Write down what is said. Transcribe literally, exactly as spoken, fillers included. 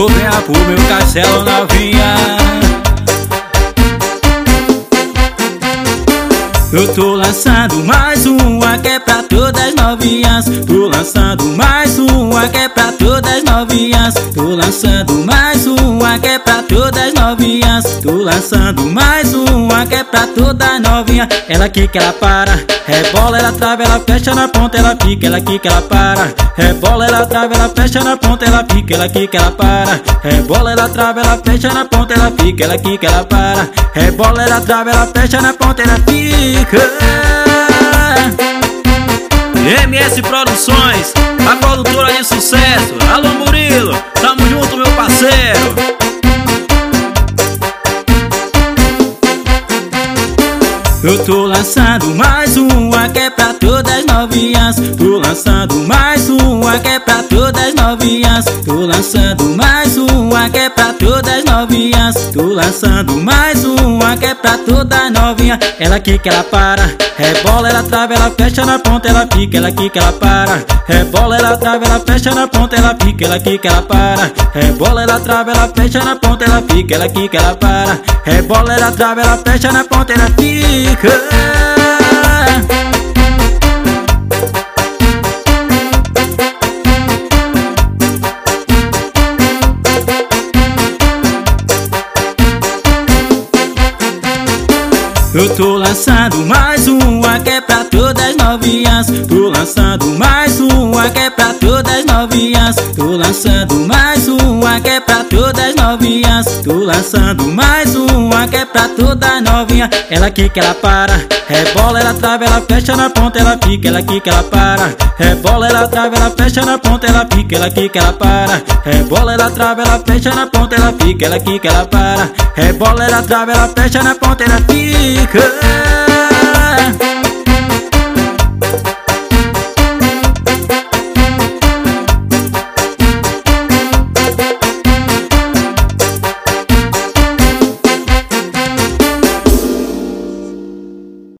Ou venha pro meu castelo, novinha. Eu tô lançando mais uma que é pra todas as novinhas. Tô lançando mais uma que é pra todas as novinhas. Tô lançando mais uma que é pra todas as novinhas. Tô lançando mais uma que é pra toda as novinhas. Ela quica, ela para, rebola, ela trava, ela fecha na ponta, ela fica. Ela quica, ela para, rebola, ela trava, ela fecha na ponta, ela fica. Ela quica, ela para, rebola, ela trava, ela fecha na ponta, ela fica. Ela quica, ela para, rebola, ela trava, ela fecha na ponta, ela fica. M S Produções, a produtora de sucesso. Alô Murilo, tamo junto, meu parceiro. Eu tô lançando mais uma que é pra todas as novinhas. Tô lançando mais uma que é pra todas as novinhas. Tô lançando mais uma que é pra todas as novinhas. Tô lançando mais uma que é pra todas as novinhas. Ela quica, ela para, rebola, ela trava, ela fecha na ponta, ela fica. Ela quica, ela para, rebola, ela trava, ela fecha na ponta, ela fica. Ela quica, ela para, rebola, ela trava, ela fecha na ponta, ela fica. Ela quica, ela para, rebola, ela trava, ela fecha na ponta, ela fica. Eu tô lançando mais uma que é pra todas as novinhas. Tô lançando mais uma que é pra todas as novinhas. Tô lançando mais uma que é pra todas as novinhas. Tô lançando mais uma que é pra todas as novinhas. Ela quica, ela para, rebola, ela trava, ela fecha na ponta, ela fica. Ela quica, ela para, rebola, ela trava, ela fecha na ponta, ela fica. Ela quica, ela para, rebola, ela trava, ela fecha na ponta, ela fica. Ela quica, ela para, rebola, ela trava, ela fecha na ponta, ela fica.